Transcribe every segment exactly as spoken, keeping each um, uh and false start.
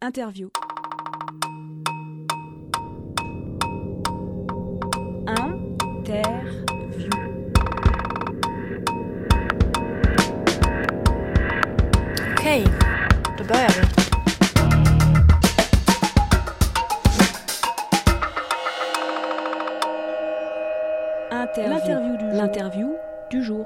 Interview. Interview. Okej, då börjar vi. Interview. L'interview du jour. L'interview du jour.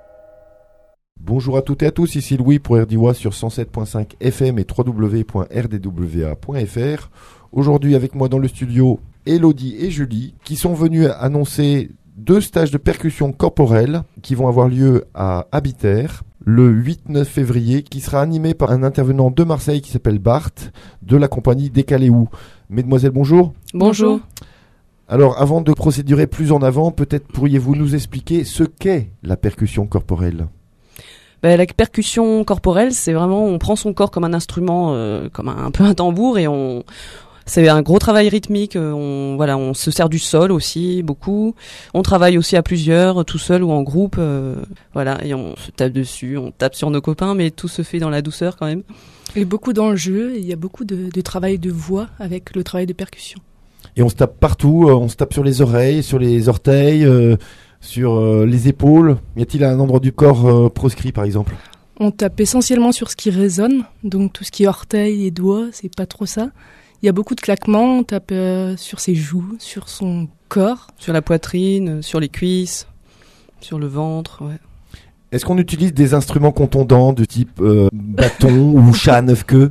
Bonjour à toutes et à tous, ici Louis pour R D W A sur cent sept virgule cinq F M et w w w point r d w a point f r. Aujourd'hui avec moi dans le studio, Elodie et Julie qui sont venues annoncer deux stages de percussion corporelle qui vont avoir lieu à Habiter le huit neuf février, qui sera animé par un intervenant de Marseille qui s'appelle Bart de la compagnie Décaléou. Mesdemoiselles, bonjour. Bonjour. Alors avant de procédurer plus en avant, peut-être pourriez-vous nous expliquer ce qu'est la percussion corporelle ? Ben, la percussion corporelle, c'est vraiment, on prend son corps comme un instrument, euh, comme un, un peu un tambour, et on, c'est un gros travail rythmique. On, voilà, on se sert du sol aussi beaucoup. On travaille aussi à plusieurs, tout seul ou en groupe, euh, voilà, et on se tape dessus, on tape sur nos copains, mais tout se fait dans la douceur quand même. Il y a beaucoup d'enjeux, il y a beaucoup de, de travail de voix avec le travail de percussion. Et on se tape partout, on se tape sur les oreilles, sur les orteils. Euh... Sur euh, les épaules, y a-t-il un endroit du corps euh, proscrit par exemple ? On tape essentiellement sur ce qui résonne, donc tout ce qui est orteils et doigts, c'est pas trop ça. Il y a beaucoup de claquements, on tape euh, sur ses joues, sur son corps. Sur la poitrine, sur les cuisses, sur le ventre, ouais. Est-ce qu'on utilise des instruments contondants de type euh, bâton ou chat à neuf queues ?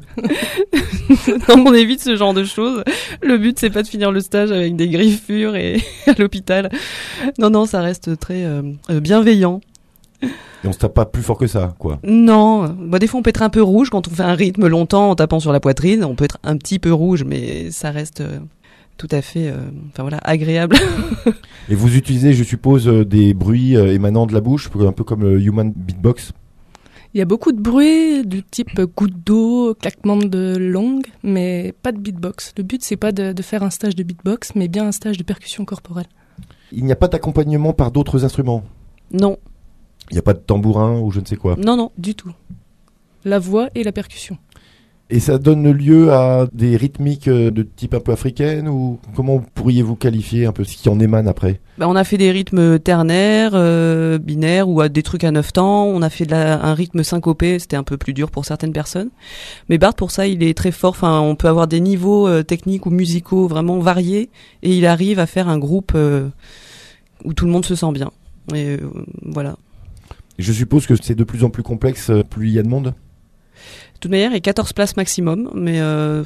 Non, on évite ce genre de choses. Le but, c'est pas de finir le stage avec des griffures et à l'hôpital. Non, non, ça reste très euh, bienveillant. Et on se tape pas plus fort que ça, quoi. Non. Bah, des fois, on peut être un peu rouge quand on fait un rythme longtemps en tapant sur la poitrine. On peut être un petit peu rouge, mais ça reste euh, tout à fait, euh, enfin voilà, agréable. Et vous utilisez, je suppose, euh, des bruits euh, émanant de la bouche, un peu comme le human beatbox ? Il y a beaucoup de bruit du type goutte d'eau, claquement de langue, mais pas de beatbox. Le but, c'est pas de, de faire un stage de beatbox, mais bien un stage de percussion corporelle. Il n'y a pas d'accompagnement par d'autres instruments ? Non. Il n'y a pas de tambourin ou je ne sais quoi ? Non, non, du tout. La voix et la percussion. Et ça donne lieu à des rythmiques de type un peu africaine, ou comment pourriez-vous qualifier un peu ce qui en émane après ? Ben, on a fait des rythmes ternaires, euh, binaires, ou à des trucs à neuf temps. On a fait de la, un rythme syncopé, c'était un peu plus dur pour certaines personnes. Mais Bart, pour ça, il est très fort. Enfin, on peut avoir des niveaux euh, techniques ou musicaux vraiment variés, et il arrive à faire un groupe euh, où tout le monde se sent bien. Et euh, voilà. Je suppose que c'est de plus en plus complexe, plus il y a de monde ? De toute manière, il y a quatorze places maximum, mais euh,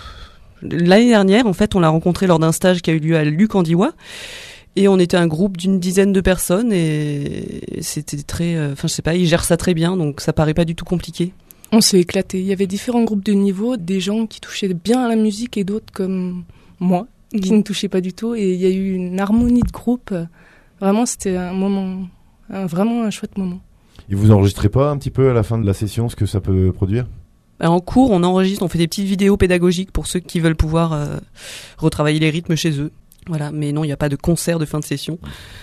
l'année dernière, en fait, on l'a rencontré lors d'un stage qui a eu lieu à Luc en Diois, et on était un groupe d'une dizaine de personnes, et c'était très, enfin, euh, je sais pas, ils gèrent ça très bien, donc ça paraît pas du tout compliqué. On s'est éclaté. Il y avait différents groupes de niveaux, des gens qui touchaient bien à la musique et d'autres comme moi, qui mmh. ne touchaient pas du tout, et il y a eu une harmonie de groupe. Vraiment, c'était un moment, un, vraiment un chouette moment. Et vous enregistrez pas un petit peu à la fin de la session ce que ça peut produire ? En cours, on enregistre, on fait des petites vidéos pédagogiques pour ceux qui veulent pouvoir euh, retravailler les rythmes chez eux. Voilà, mais non, il n'y a pas de concert de fin de session.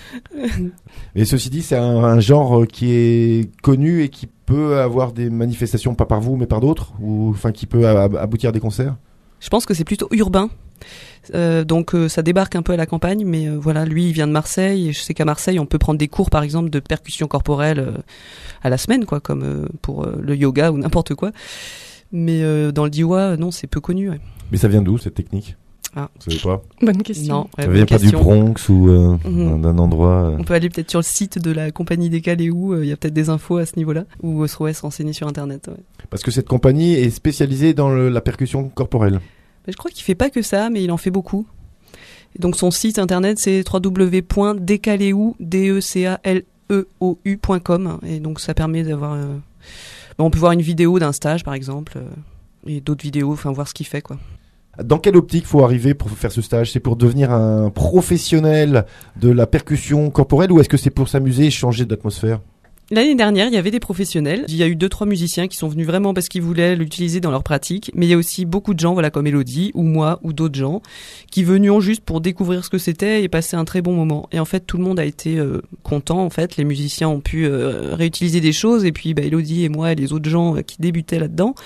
Et ceci dit, c'est un, un genre qui est connu et qui peut avoir des manifestations, pas par vous, mais par d'autres, ou enfin qui peut ab- aboutir à des concerts ? Je pense que c'est plutôt urbain. Euh, donc euh, ça débarque un peu à la campagne, mais euh, voilà, lui il vient de Marseille, et je sais qu'à Marseille on peut prendre des cours par exemple de percussion corporelle euh, à la semaine, quoi, comme euh, pour euh, le yoga ou n'importe quoi. Mais euh, dans le Diois, non, c'est peu connu. Ouais. Mais ça vient d'où cette technique ? Ah. Vous savez pas ? Bonne question. Non, ouais, ça vient pas question. du Bronx ou euh, mmh. d'un endroit. Euh... On peut aller peut-être sur le site de la compagnie Décaléou, il euh, y a peut-être des infos à ce niveau-là, ou euh, se renseigner sur internet. Ouais. Parce que cette compagnie est spécialisée dans le, la percussion corporelle. Je crois qu'il fait pas que ça, mais il en fait beaucoup. Et donc son site internet c'est w w w point décaléou point com, et donc ça permet d'avoir, euh... bon, on peut voir une vidéo d'un stage par exemple, euh, et d'autres vidéos, enfin voir ce qu'il fait, quoi. Dans quelle optique faut arriver pour faire ce stage ? C'est pour devenir un professionnel de la percussion corporelle, ou est-ce que c'est pour s'amuser et changer d'atmosphère ? L'année dernière, il y avait des professionnels. Il y a eu deux, trois musiciens qui sont venus vraiment parce qu'ils voulaient l'utiliser dans leur pratique. Mais il y a aussi beaucoup de gens, voilà, comme Elodie, ou moi, ou d'autres gens, qui venaient juste pour découvrir ce que c'était et passer un très bon moment. Et en fait, tout le monde a été euh, content, en fait. Les musiciens ont pu euh, réutiliser des choses. Et puis, bah, Elodie et moi et les autres gens euh, qui débutaient là-dedans,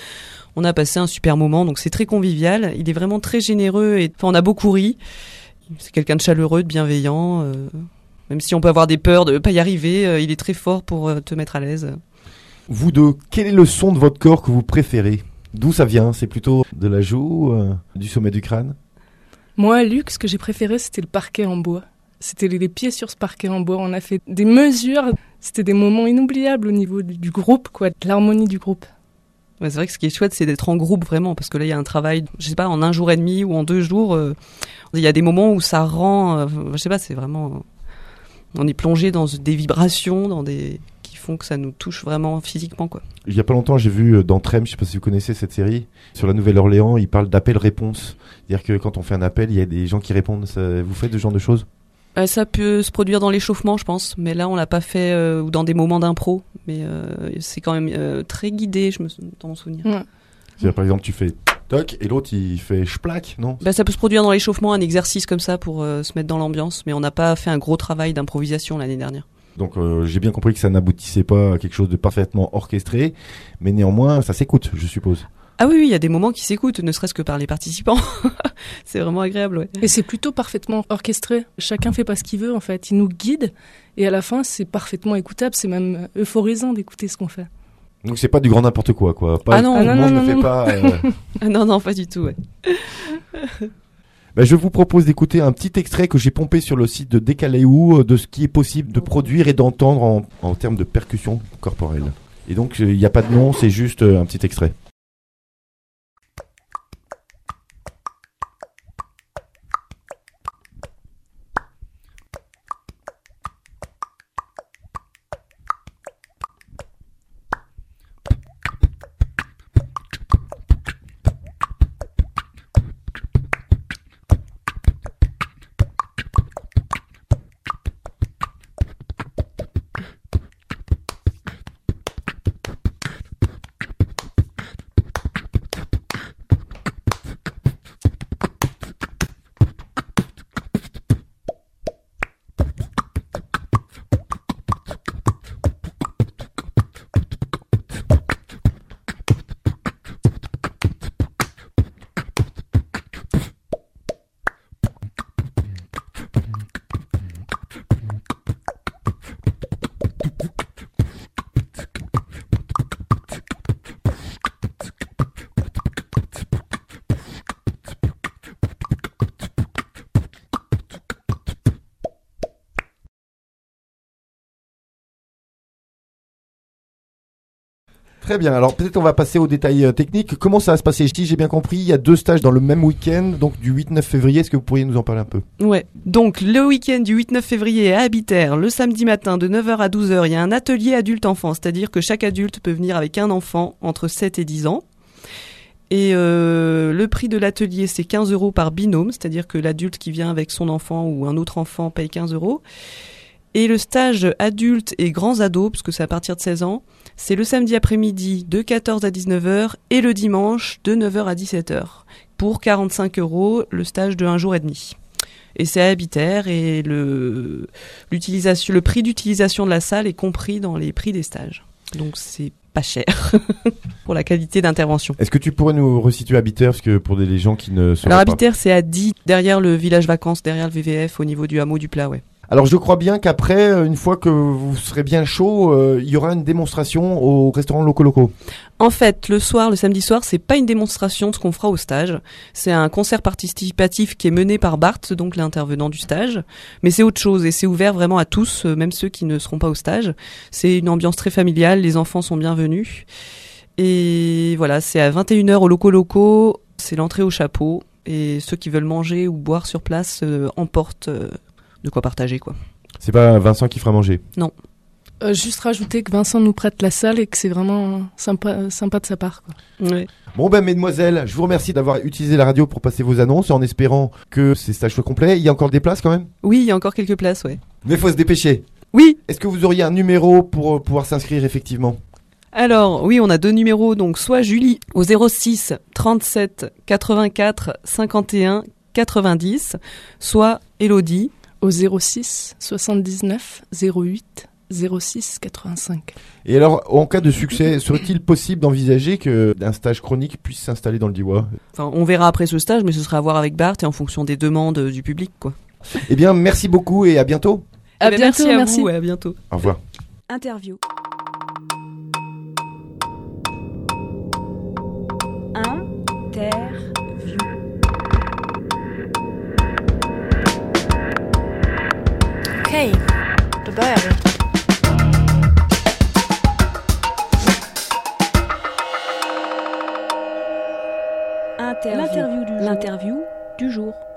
On a passé un super moment, donc c'est très convivial. Il est vraiment très généreux et enfin, on a beaucoup ri. C'est quelqu'un de chaleureux, de bienveillant. Euh, même si on peut avoir des peurs de ne pas y arriver, euh, il est très fort pour euh, te mettre à l'aise. Vous deux, quel est le son de votre corps que vous préférez ? D'où ça vient ? C'est plutôt de la joue, euh, du sommet du crâne ? Moi, Luc, ce que j'ai préféré, c'était le parquet en bois. C'était les, les pieds sur ce parquet en bois. On a fait des mesures. C'était des moments inoubliables au niveau du, du groupe, quoi, de l'harmonie du groupe. Ouais, c'est vrai que ce qui est chouette, c'est d'être en groupe vraiment, parce que là, il y a un travail, je sais pas, en un jour et demi ou en deux jours. Euh, il y a des moments où ça rend, euh, je sais pas, c'est vraiment, on est plongé dans des vibrations, dans des qui font que ça nous touche vraiment physiquement, quoi. Il y a pas longtemps, j'ai vu dans Trem, je sais pas si vous connaissez cette série, sur la Nouvelle-Orléans, il parle d'appel-réponse. C'est-à-dire que quand on fait un appel, il y a des gens qui répondent. Ça, vous faites ce genre de choses ? Euh, ça peut se produire dans l'échauffement, je pense, mais là on l'a pas fait euh, ou dans des moments d'impro, mais euh, c'est quand même euh, très guidé, je me dans mon souvenir. Ouais. C'est-à-dire par exemple tu fais toc et l'autre il fait chplac, non ? Bah, ça peut se produire dans l'échauffement, un exercice comme ça pour euh, se mettre dans l'ambiance, mais on n'a pas fait un gros travail d'improvisation l'année dernière. Donc euh, j'ai bien compris que ça n'aboutissait pas à quelque chose de parfaitement orchestré, mais néanmoins ça s'écoute, je suppose. Ah oui, oui, il y a des moments qui s'écoutent, ne serait-ce que par les participants. C'est vraiment agréable, ouais. Et c'est plutôt parfaitement orchestré. Chacun fait pas ce qu'il veut, en fait. Il nous guide, et à la fin, c'est parfaitement écoutable. C'est même euphorisant d'écouter ce qu'on fait. Donc c'est pas du grand n'importe quoi, quoi. Pas, Ah non, tout le ah monde non, ne non, fait non. pas... Euh... Ah non, non, pas du tout, ouais. Ben, je vous propose d'écouter un petit extrait que j'ai pompé sur le site de Décaléou de ce qui est possible de produire et d'entendre en, en termes de percussion corporelle. Et donc il n'y a pas de nom, c'est juste euh, un petit extrait. Très bien, alors peut-être on va passer aux détails euh, techniques. Comment ça va se passer ? Si j'ai bien compris, il y a deux stages dans le même week-end, donc du huit neuf février. Est-ce que vous pourriez nous en parler un peu ? Ouais. Donc, le week-end du huit neuf février à Habiter, le samedi matin de neuf heures à douze heures, il y a un atelier adulte-enfant, c'est-à-dire que chaque adulte peut venir avec un enfant entre sept et dix ans. Et euh, le prix de l'atelier, c'est quinze euros par binôme, c'est-à-dire que l'adulte qui vient avec son enfant ou un autre enfant paye quinze euros. Et le stage adulte et grands ados, parce que c'est à partir de seize ans, c'est le samedi après-midi de quatorze à dix-neuf heures et le dimanche de neuf heures à dix-sept heures. Pour quarante-cinq euros, le stage de un jour et demi. Et c'est à Habiter et le, l'utilisation, le prix d'utilisation de la salle est compris dans les prix des stages. Donc c'est pas cher pour la qualité d'intervention. Est-ce que tu pourrais nous resituer Habiter, parce que pour des gens qui ne sont Alors pas... Habiter, c'est à dix, derrière le village vacances, derrière le V V F, au niveau du hameau du Plat, ouais. Alors je crois bien qu'après, une fois que vous serez bien chaud, euh, il y aura une démonstration au restaurant Loco Loco. En fait, le soir, le samedi soir, c'est pas une démonstration de ce qu'on fera au stage. C'est un concert participatif qui est mené par Bart, donc l'intervenant du stage. Mais c'est autre chose et c'est ouvert vraiment à tous, même ceux qui ne seront pas au stage. C'est une ambiance très familiale, les enfants sont bienvenus. Et voilà, c'est à vingt et une heures au Loco Loco, c'est l'entrée au chapeau. Et ceux qui veulent manger ou boire sur place euh, emportent... Euh, de quoi partager, quoi. C'est pas Vincent qui fera manger ? Non. Euh, juste rajouter que Vincent nous prête la salle et que c'est vraiment sympa, sympa de sa part, quoi. Ouais. Bon ben mesdemoiselles, je vous remercie d'avoir utilisé la radio pour passer vos annonces en espérant que ces stages soient complets. Il y a encore des places quand même ? Oui, il y a encore quelques places, ouais. Mais faut se dépêcher. Oui. Est-ce que vous auriez un numéro pour euh, pouvoir s'inscrire effectivement ? Alors, oui, on a deux numéros, donc soit Julie au zéro six trente-sept quatre-vingt-quatre cinquante et un quatre-vingt-dix, soit Elodie au zéro six soixante-dix-neuf zéro huit zéro six quatre-vingt-cinq. Et alors, en cas de succès, serait-il possible d'envisager qu'un stage chronique puisse s'installer dans le Diois ? Enfin, on verra après ce stage, mais ce sera à voir avec Bart et en fonction des demandes du public, quoi. Eh bien, merci beaucoup et à bientôt. À Eh ben, bientôt, merci à merci. vous et à bientôt. Au revoir. Interview. Interview. Okay, då börjar vi. Interview. L'interview du jour.